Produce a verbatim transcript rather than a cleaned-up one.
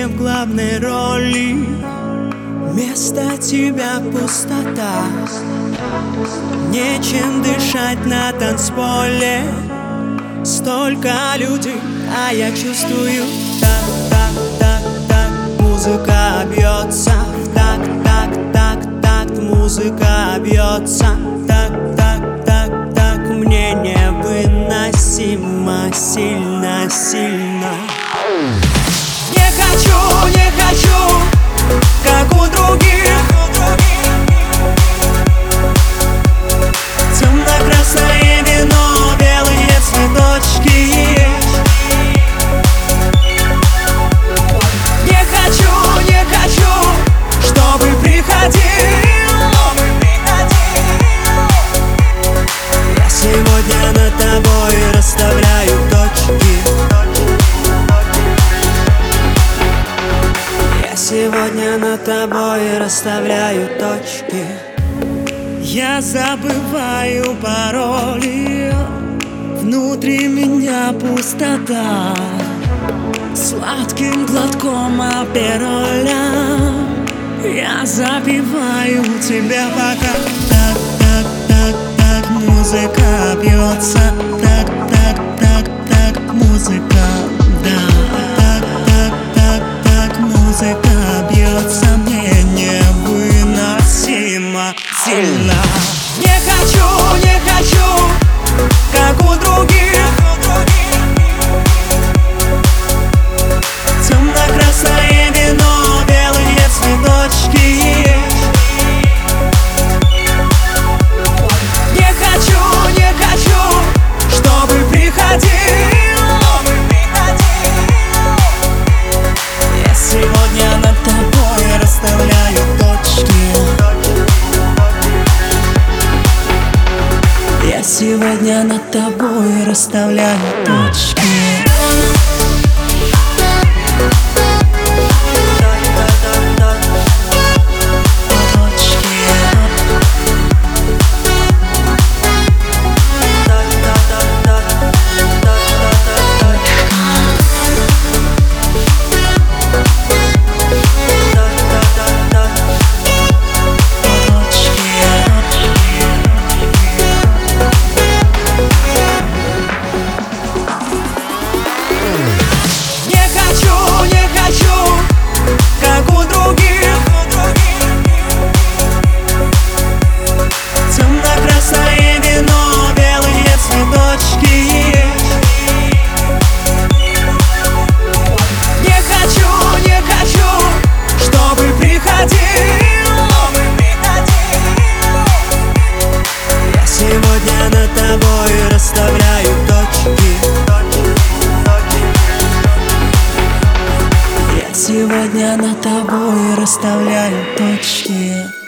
не в главной роли. Вместо тебя пустота, нечем дышать на танцполе. Столько людей, а я чувствую так, так, так, так. Музыка бьется, так, так, так, так. Музыка бьется, так, так, так, так. Мне невыносимо сильно, сильно. Не хочу, не хочу, как у других. Темно-красное вино, белые цветочки. Не хочу, не хочу, чтобы приходил. Я сегодня над тобой расставляю точки. Сегодня над тобой расставляю точки. Я забываю пароли, внутри меня пустота. Сладким глотком апероля я забиваю тебя пока. Так, так, так, так, музыка бьется. Так, так, так, так, музыка, да. Музыка бьется, мне невыносимо сильно. Не хочу, не хочу, как у других. Темно-красное вино, белые цветочки. Не хочу, не хочу, чтобы приходил. Сегодня над тобой расставляю точки. Я сегодня над тобой расставляю точки. Сегодня над тобой расставляю точки. Я сегодня над тобой расставляю точки.